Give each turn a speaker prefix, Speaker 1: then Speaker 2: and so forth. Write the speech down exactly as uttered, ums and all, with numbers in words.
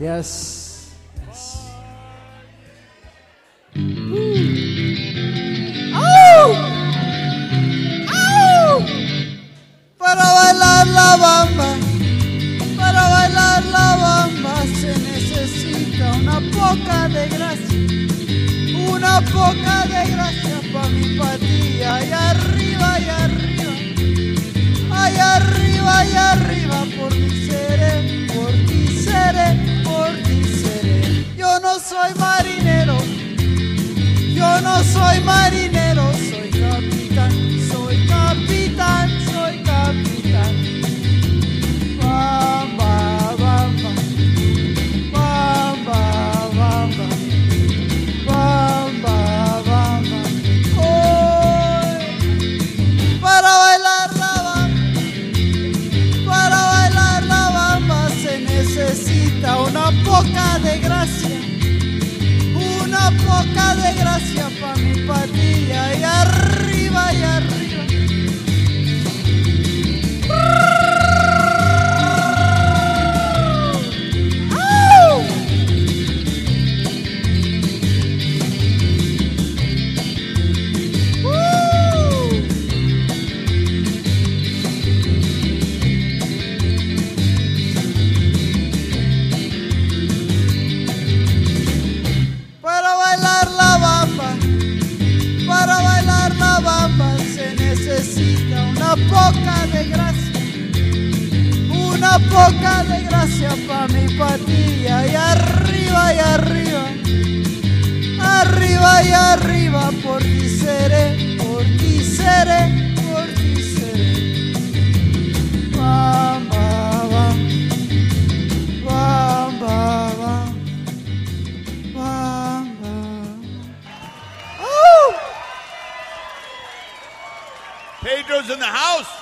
Speaker 1: Yes. Yes.
Speaker 2: ¡Au! ¡Au! Para bailar la bamba, para bailar la bamba se necesita una poca de gracia, una poca de gracia pa' mi patilla, allá arriba, allá arriba, allá arriba, allá arriba, por ti seré, por ti seré, por ti seré. Yo no soy marinero, yo no soy marinero, soy capitán, soy capitán, soy capitán. Bamba, bamba, bamba, bamba, bamba, bamba. Hoy, para bailar la bamba, para bailar la bamba se necesita una poca de gracia, una poca de gracia pa' mi patilla, y arriba, y arriba. ¡Au! ¡Uh! Para bailar la bamba, para bailar la bamba se necesita una poca de gracia, una poca de gracia pa' mi patilla, y arriba, y arriba, arriba, y arriba, por ti seré, por ti seré, por ti seré. Bamba, bamba, bamba, bamba.
Speaker 3: Pedro's in the house.